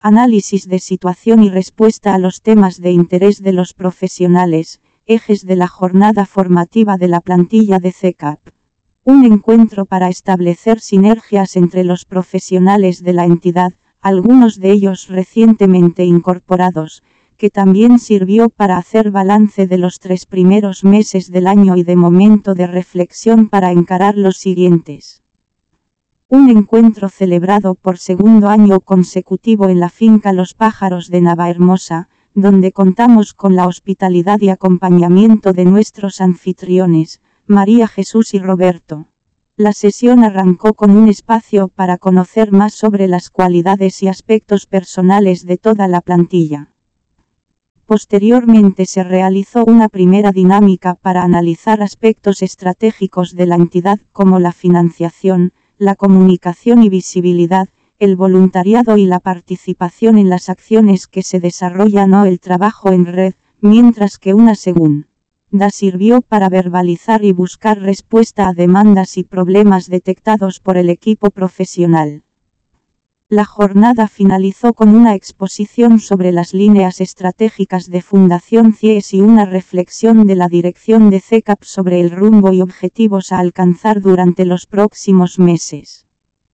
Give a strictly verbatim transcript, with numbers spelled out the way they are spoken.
Análisis de situación y respuesta a los temas de interés de los profesionales, ejes de la jornada formativa de la plantilla de C E C A P. Un encuentro para establecer sinergias entre los profesionales de la entidad, algunos de ellos recientemente incorporados, que también sirvió para hacer balance de los tres primeros meses del año y de momento de reflexión para encarar los siguientes. Un encuentro celebrado por segundo año consecutivo en la finca Los Pájaros de Navahermosa, donde contamos con la hospitalidad y acompañamiento de nuestros anfitriones, María Jesús y Roberto. La sesión arrancó con un espacio para conocer más sobre las cualidades y aspectos personales de toda la plantilla. Posteriormente se realizó una primera dinámica para analizar aspectos estratégicos de la entidad como la financiación, la comunicación y visibilidad, el voluntariado y la participación en las acciones que se desarrollan o el trabajo en red, mientras que una segunda sirvió para verbalizar y buscar respuesta a demandas y problemas detectados por el equipo profesional. La jornada finalizó con una exposición sobre las líneas estratégicas de Fundación C I E S y una reflexión de la dirección de C E C A P sobre el rumbo y objetivos a alcanzar durante los próximos meses.